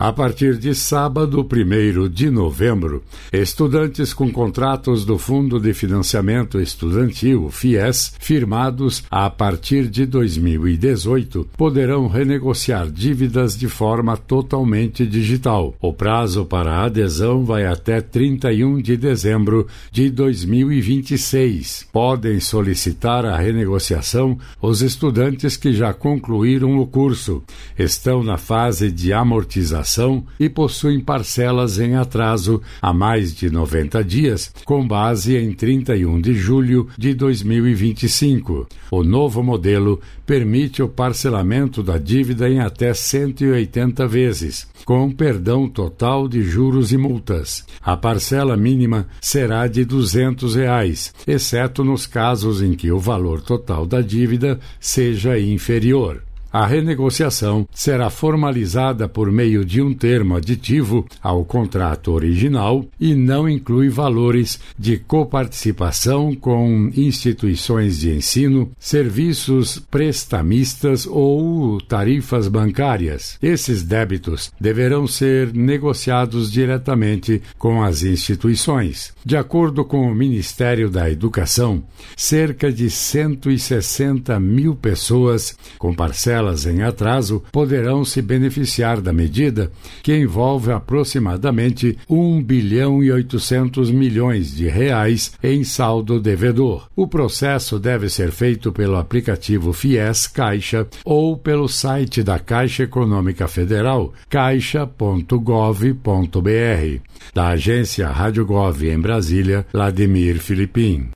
A partir de sábado, 1º de novembro, estudantes com contratos do Fundo de Financiamento Estudantil, FIES, firmados a partir de 2018, poderão renegociar dívidas de forma totalmente digital. O prazo para a adesão vai até 31 de dezembro de 2026. Podem solicitar a renegociação os estudantes que já concluíram o curso, estão na fase de amortização e possuem parcelas em atraso há mais de 90 dias, com base em 31 de julho de 2025. O novo modelo permite o parcelamento da dívida em até 180 vezes, com perdão total de juros e multas. A parcela mínima será de R$ 200, exceto nos casos em que o valor total da dívida seja inferior. A renegociação será formalizada por meio de um termo aditivo ao contrato original e não inclui valores de coparticipação com instituições de ensino, serviços prestamistas ou tarifas bancárias. Esses débitos deverão ser negociados diretamente com as instituições. De acordo com o Ministério da Educação, cerca de 160 mil pessoas com parcelas em atraso poderão se beneficiar da medida, que envolve aproximadamente 1 bilhão e 800 milhões de reais em saldo devedor. O processo deve ser feito pelo aplicativo FIES Caixa ou pelo site da Caixa Econômica Federal, caixa.gov.br. Da agência Rádio Gov em Brasília, Vladimir Filipim.